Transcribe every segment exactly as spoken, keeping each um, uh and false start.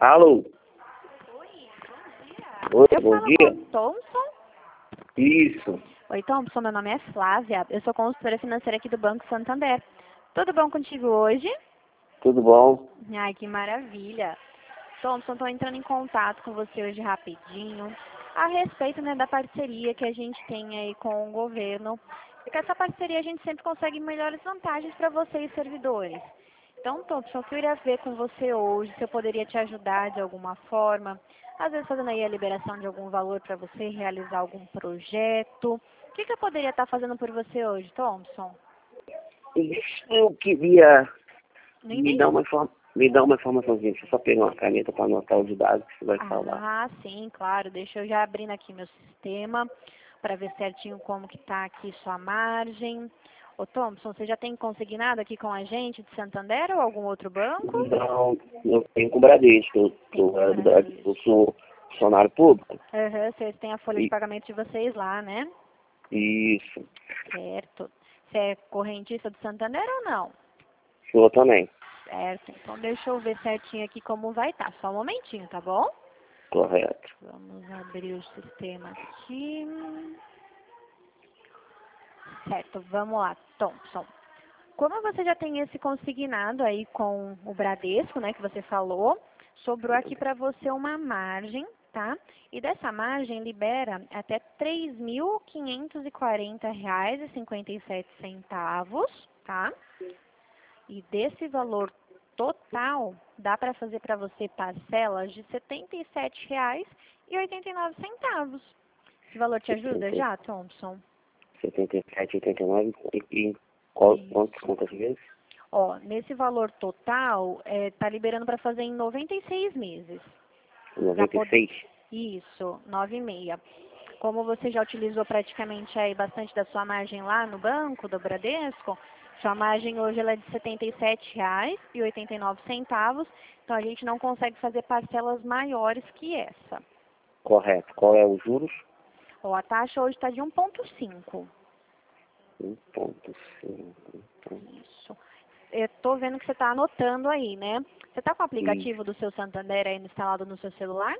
Alô? Oi, Eu bom falo dia. com Thompson. Isso, Oi, Thompson, meu nome é Flávia. Eu sou consultora financeira aqui do Banco Santander. Tudo bom contigo hoje? tudo bom? Ai, que maravilha. Thompson, estou entrando em contato com você hoje rapidinho a respeito, né, da parceria que a gente tem aí com o governo. E com essa parceria a gente sempre consegue melhores vantagens para vocês, servidores. Então, Thompson, eu queria ver com você hoje se eu poderia te ajudar de alguma forma, às vezes fazendo aí a liberação de algum valor para você realizar algum projeto. O que, que eu poderia estar fazendo por você hoje, Thompson? Isso, eu queria Não me dar entendi. uma, inform... me dar uma informaçãozinha. Deixa eu só pegar uma caneta para anotar os dados que você vai falar. Ah, sim, claro. Deixa eu já abrindo aqui meu sistema para ver certinho como que tá aqui sua margem. Ô, Thompson, você já tem consignado aqui com a gente de Santander ou algum outro banco? Não, eu tenho com o Bradesco. Eu, Tem eu, com o é do Bradesco, eu Bradesco. sou funcionário público. Aham, vocês têm a folha de E, pagamento de vocês lá, né? isso, Certo. Você é correntista do Santander ou não? sou também. Certo. Então deixa eu ver certinho aqui como vai estar. Só um momentinho, tá bom? Correto. Vamos abrir o sistema aqui. Certo, vamos lá, Thompson. Como você já tem esse consignado aí com o Bradesco, né, que você falou, sobrou aqui para você uma margem, tá? E dessa margem libera até três mil quinhentos e quarenta reais e cinquenta e sete centavos, tá? E desse valor total, dá para fazer para você parcelas de setenta e sete reais e oitenta e nove centavos. Esse valor te ajuda setenta, já, Thompson? setenta e sete, oitenta e nove. E, e qual, quantos, Isso. quantas vezes? Ó, nesse valor total, é, tá liberando para fazer em noventa e seis meses. Para noventa e poder. seis. Isso, nove e meia. Como você já utilizou praticamente aí bastante da sua margem lá no banco do Bradesco, sua margem hoje ela é de setenta e sete reais e oitenta e nove centavos, então a gente não consegue fazer parcelas maiores que essa. Correto. Qual é os juros? Ó, a taxa hoje está de um vírgula cinco. um ponto cinco. Então, Isso. Eu tô vendo que você está anotando aí, né? Você está com o isso. aplicativo do seu Santander aí instalado no seu celular?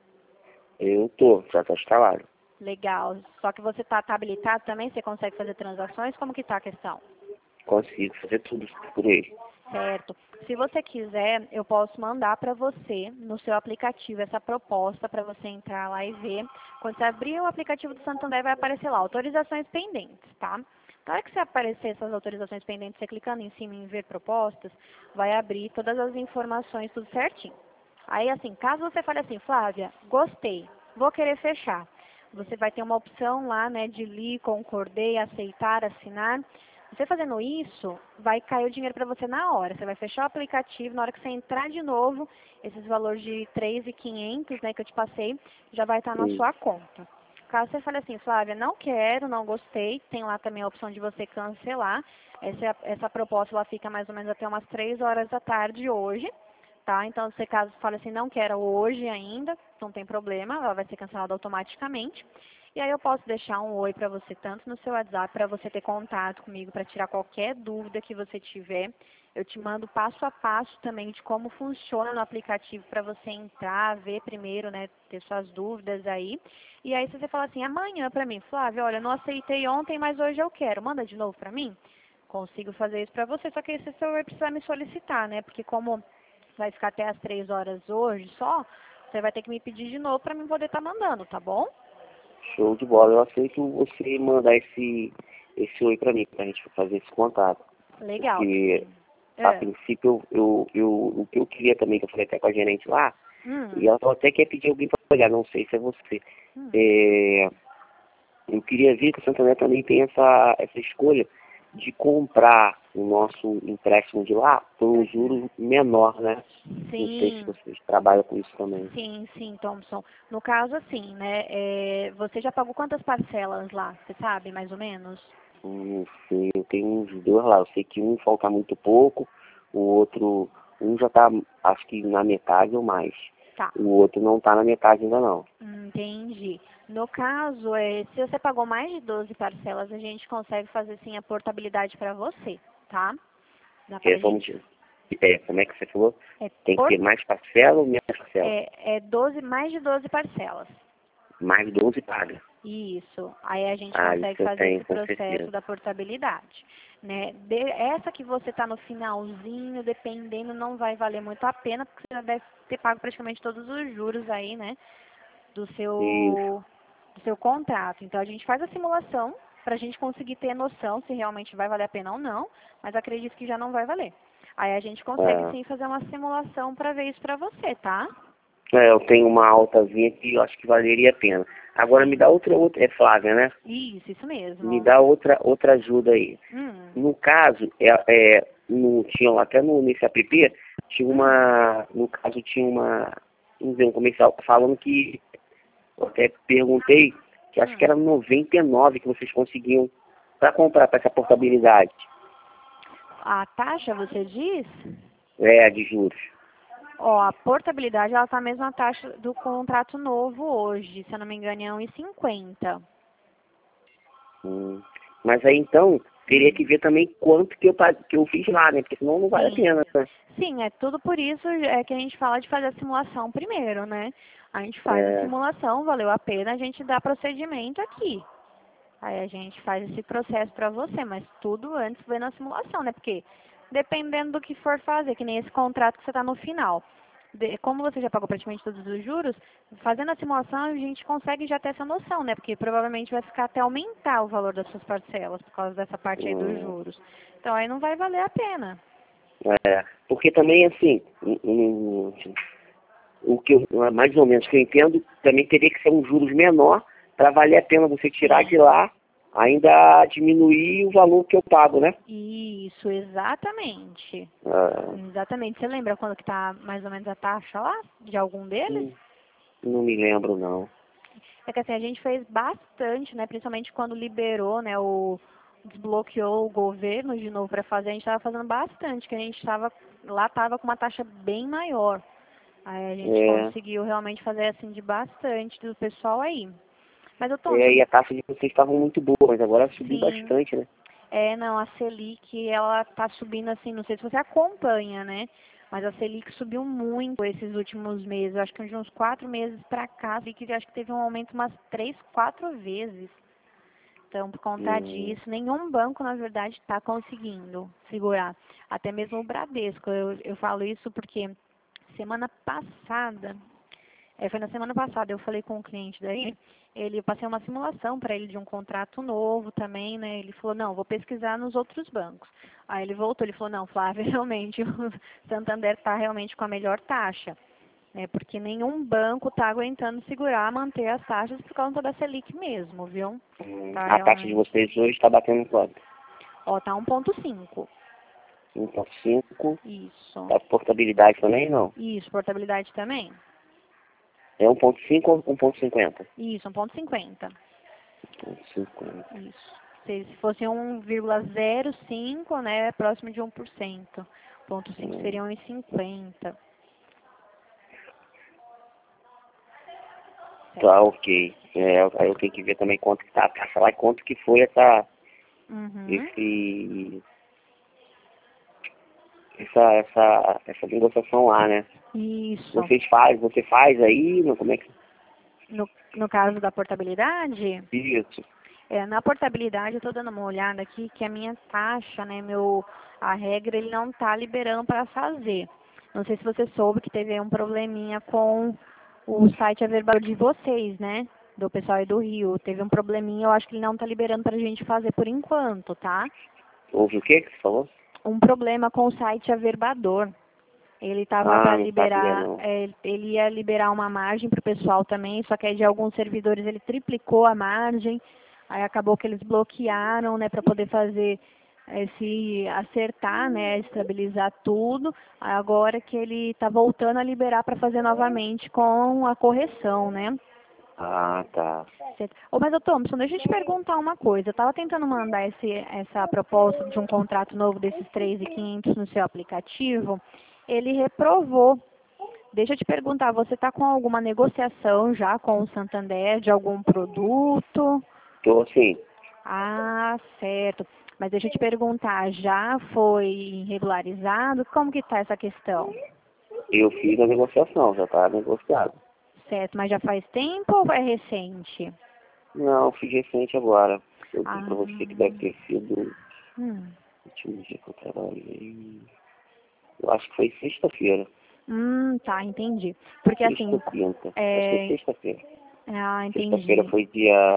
Eu tô, já está instalado. Legal. Só que você está habilitado também? Você consegue fazer transações? Como que está a questão? Consigo fazer tudo por ele. Certo. Se você quiser, eu posso mandar para você no seu aplicativo essa proposta para você entrar lá e ver. Quando você abrir o aplicativo do Santander, vai aparecer lá autorizações pendentes, tá? Na hora que você aparecer essas autorizações pendentes, você clicando em cima em ver propostas, vai abrir todas as informações tudo certinho. Aí, assim, caso você fale assim, Flávia, gostei, vou querer fechar. Você vai ter uma opção lá, né, de li, concordei, aceitar, assinar. Você fazendo isso, vai cair o dinheiro para você na hora. Você vai fechar o aplicativo, na hora que você entrar de novo, esses valores de três mil e quinhentos, né, que eu te passei, já vai estar na sua Isso. conta. Caso você fale assim, Flávia, não quero, não gostei, tem lá também a opção de você cancelar. Essa, essa proposta ela fica mais ou menos até umas três horas da tarde hoje, tá? Então, se caso fale assim, não quero hoje ainda, não tem problema, ela vai ser cancelada automaticamente. E aí eu posso deixar um oi para você, tanto no seu WhatsApp, para você ter contato comigo, para tirar qualquer dúvida que você tiver. Eu te mando passo a passo também de como funciona no aplicativo para você entrar, ver primeiro, né, ter suas dúvidas aí. E aí se você falar assim, amanhã para mim, Flávia, olha, eu não aceitei ontem, mas hoje eu quero, manda de novo para mim? Consigo fazer isso para você, só que aí você vai precisar me solicitar, né, porque como vai ficar até as três horas hoje só, você vai ter que me pedir de novo para mim poder estar mandando, tá bom? Show de bola. Eu aceito você mandar esse, esse oi pra mim, pra gente fazer esse contato. Legal. Porque, a É. princípio, eu, eu, eu, o que eu queria também, que eu falei até com a gerente lá, Hum, e ela falou até que ia pedir alguém pra olhar, não sei se é você. hum. É, eu queria ver que o Santander também tem essa, essa escolha de comprar o nosso empréstimo de lá por um juro menor, né? Não sei se Sim, vocês trabalham com isso também. sim, sim, Thompson. No caso, assim, né, é, você já pagou quantas parcelas lá? Você sabe, mais ou menos? Não sei, eu tenho uns dois lá. Eu sei que um falta muito pouco, o outro, um já tá, acho que na metade ou mais. Tá, O outro não tá na metade ainda não. entendi. No caso, é, se você pagou mais de doze parcelas, a gente consegue fazer, sim, a portabilidade para você, tá? Dá Que pra é, vamos gente dizer, é, como é que você falou? É, Tem que por, ter mais parcela ou menos parcela? é, é doze, mais de doze parcelas. Mais doze paga. Isso. Aí a gente Ah, consegue isso eu fazer tenho, esse com processo certeza. da portabilidade. Né? De, essa que você está no finalzinho, dependendo, não vai valer muito a pena, porque você já deve ter pago praticamente todos os juros aí, né? Do Isso. seu, do seu contrato. Então a gente faz a simulação para a gente conseguir ter noção se realmente vai valer a pena ou não, mas acredito que já não vai valer. Aí a gente consegue É. sim fazer uma simulação para ver isso para você, tá? É, eu tenho uma altazinha que eu acho que valeria a pena. Agora me dá outra, outra, é Flávia, né? Isso, isso Me mesmo. dá outra, outra ajuda aí. Hum. No caso, é, é, no, tinha lá, até no, nesse app, tinha uma, no caso tinha uma, vamos dizer, um comercial falando que, eu até perguntei, que acho que Hum. era noventa e nove que vocês conseguiam para comprar para essa portabilidade. A taxa, você diz? É, de juros. Ó, a portabilidade, ela tá a mesma taxa do contrato novo hoje, se eu não me engano, é um e cinquenta. Hum. Mas aí então, teria que ver também quanto que eu, pa- que eu fiz lá, né? Porque senão não vale a Sim. pena, né? Sim, é tudo por isso é que a gente fala de fazer a simulação primeiro, né? A gente faz a É, simulação, valeu a pena, a gente dá procedimento aqui. Aí a gente faz esse processo para você, mas tudo antes vem na simulação, né? Porque dependendo do que for fazer, que nem esse contrato que você está no final. De- como você já pagou praticamente todos os juros, fazendo a simulação a gente consegue já ter essa noção, né? Porque provavelmente vai ficar até aumentar o valor das suas parcelas por causa dessa parte aí dos hum, juros. Então aí não vai valer a pena. é, porque também, assim, hum, hum, o que eu, mais ou menos que eu entendo, também teria que ser um juros menor para valer a pena você tirar de Sim. lá, ainda diminuir o valor que eu pago, né? Isso, exatamente. Ah, Exatamente. Você lembra quando que tá mais ou menos a taxa lá de algum deles? hum, não me lembro, não. É que assim, a gente fez bastante, né? Principalmente quando liberou, né? O desbloqueou o governo de novo para fazer, a gente estava fazendo bastante, que a gente estava lá estava com uma taxa bem maior. Aí a gente É, conseguiu realmente fazer assim de bastante do pessoal aí. Mas o é, Thompson, e a taxa de vocês estavam muito boa, mas agora subiu sim, bastante, né? é, não, a Selic, ela tá subindo assim, não sei se você acompanha, né? Mas a Selic subiu muito esses últimos meses. Eu acho que de uns quatro meses para cá, a Selic eu acho que teve um aumento umas três, quatro vezes. Então, por conta Hum, disso, nenhum banco, na verdade, está conseguindo segurar. Até mesmo o Bradesco. Eu, eu falo isso porque semana passada, é, foi na semana passada, eu falei com um cliente daí, ele eu passei uma simulação para ele de um contrato novo também, né? Ele falou, não, vou pesquisar nos outros bancos. Aí ele voltou, ele falou, não, Flávia, realmente, o Santander está realmente com a melhor taxa. Né, porque nenhum banco está aguentando segurar, manter as taxas por causa da Selic mesmo, viu? hum. Tá A taxa de realmente. vocês hoje está batendo quanto? Ó, tá um ponto cinco. um ponto cinco. Isso. A portabilidade também não? Isso, portabilidade também? É um ponto cinco ou um ponto cinquenta? Isso, um ponto cinquenta. um ponto cinquenta. Isso. Se se fosse um vírgula zero cinco, né, é próximo de um por cento. Ponto cinco Hum, seria um e cinquenta. tá, Certo. ok. É, aí eu tenho que ver também quanto que tá a taxa lá e quanto que foi essa, Uhum. esse, essa, essa, essa negociação lá, né? Isso. Vocês fazem, você faz aí, não, como é que... No, no caso da portabilidade, Isso. é, na portabilidade, eu estou dando uma olhada aqui que a minha taxa, né, meu, a regra, ele não está liberando para fazer. Não sei se você soube que teve aí um probleminha com o site Averbal de vocês, né, do pessoal aí do Rio. Teve um probleminha, eu acho que ele não está liberando para a gente fazer por enquanto, tá? Houve o quê que você falou? Um problema com o site Averbador. Ele estava Ah, para não sabia liberar, não. é, ele ia liberar uma margem para o pessoal também, só que aí de alguns servidores ele triplicou a margem, aí acabou que eles bloquearam, né, para poder fazer esse acertar, né, estabilizar tudo. Aí agora que ele está voltando a liberar para fazer novamente com a correção, né? Ah, tá. Certo. Ô, mas, ô Thompson, deixa eu te perguntar uma coisa. Eu estava tentando mandar esse, essa proposta de um contrato novo desses três mil e quinhentos no seu aplicativo. Ele reprovou. Deixa eu te perguntar, você está com alguma negociação já com o Santander de algum produto? Tô assim, Ah, certo. Mas deixa eu te perguntar, já foi regularizado? Como que está essa questão? Eu fiz a negociação, já está negociado. Certo, mas já faz tempo ou é recente? Não, fiz recente agora. Eu Ah, digo pra você que deve ter sido hum. o último dia que eu trabalhei. Eu acho que foi sexta-feira. Hum, tá, entendi. Porque Sexta assim, ou quinta. Acho que foi é... sexta-feira. Ah, Sexta-feira entendi. foi dia.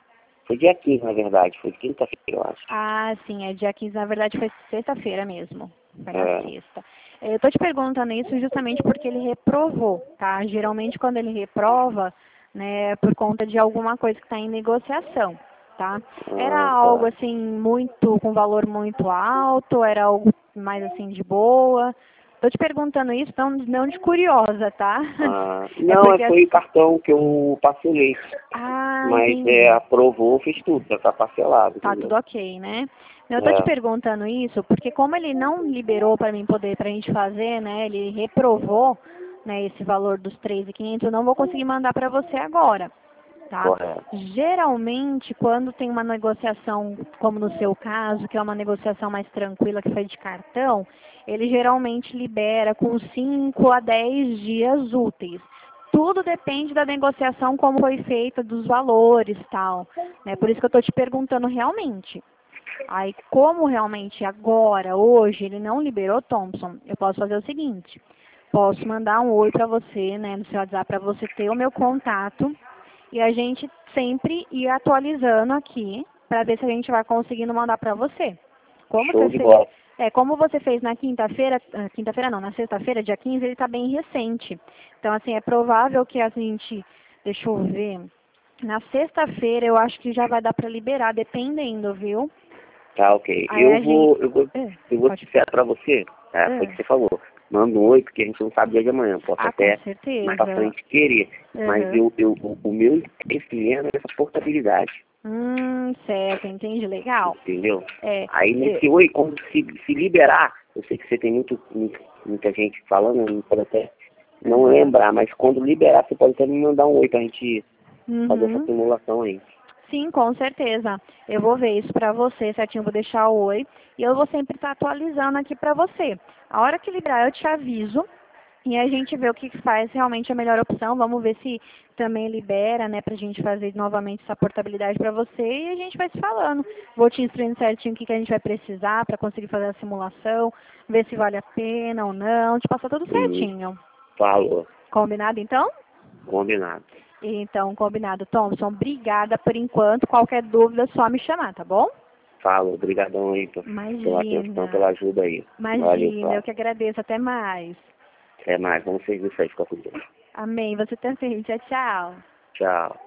Foi dia quinze, na verdade. Foi quinta-feira, eu acho. Ah, sim, é dia quinze, na verdade foi sexta-feira mesmo. Foi na É. sexta. É, eu tô te perguntando isso justamente porque ele reprovou, tá? Geralmente quando ele reprova, né, é por conta de alguma coisa que está em negociação, tá? Era Ah, algo tá. assim muito, com valor muito alto, era algo mais assim de boa. Tô te perguntando isso, não, não de curiosa, tá? Ah, É não, é, porque foi o assim. cartão que eu parcelei. Ah, Mas é, entendi. aprovou, fiz tudo, já tá parcelado, Tá entendeu? tudo ok, né? Eu tô te É, perguntando isso porque como ele não liberou para mim poder, pra gente fazer, né? Ele reprovou, né, esse valor dos três mil e quinhentos, eu não vou conseguir mandar para você agora, tá? correto. Geralmente, quando tem uma negociação, como no seu caso, que é uma negociação mais tranquila, que foi de cartão, ele geralmente libera com cinco a dez dias úteis. Tudo depende da negociação, como foi feita, dos valores tal. Né? Por isso que eu estou te perguntando realmente. Aí, como realmente agora, hoje, ele não liberou Thompson, eu posso fazer o seguinte. Posso mandar um oi para você, né, no seu WhatsApp, para você ter o meu contato. E a gente sempre ir atualizando aqui, para ver se a gente vai conseguindo mandar para você. Como Show você de fez, bola. é, como você fez na quinta-feira, ah, quinta-feira não, na sexta-feira, dia quinze, ele está bem recente. Então, assim, é provável que a gente, deixa eu ver, na sexta-feira eu acho que já vai dar para liberar, dependendo, viu? Tá, ok. Aí Eu a gente, vou, eu vou, é, eu vou pode, ser sincero pra você, tá? Foi o é. que você falou. Manda um oi, porque a gente não sabe dia de amanhã. Posso Ah, com até mais pra certeza. frente querer. Mas Uhum. eu, eu, o, o meu interesse mesmo é essa portabilidade. Hum, certo, entendi, legal. Entendeu? É, Aí é, nesse oi, quando se, se liberar, eu sei que você tem muito, muito, muita gente falando, não pode até não uhum. lembrar, mas quando liberar, você pode até me mandar um oi pra gente fazer essa Uhum. simulação aí. Sim, com certeza. Eu vou ver isso pra você, certinho, vou deixar o oi. E eu vou sempre estar atualizando aqui pra você. A hora que liberar, eu te aviso. E a gente vê o que faz realmente a melhor opção. Vamos ver se também libera, né, pra gente fazer novamente essa portabilidade pra você. E a gente vai se falando. Vou te instruindo certinho o que, que a gente vai precisar pra conseguir fazer a simulação. Ver se vale a pena ou não. Te passar tudo Hum, certinho. falou. Combinado, então? Combinado. Então, combinado. Thompson, obrigada por enquanto. Qualquer dúvida, é só me chamar, tá bom? Falou. Obrigadão aí por- pela atenção, Imagina. pela ajuda aí. Valeu, Imagina, eu Flávio. que agradeço. Até mais. Até mais. Vamos seguir isso aí. Fica com Deus. Amém. Você também. Tchau, tchau. Tchau.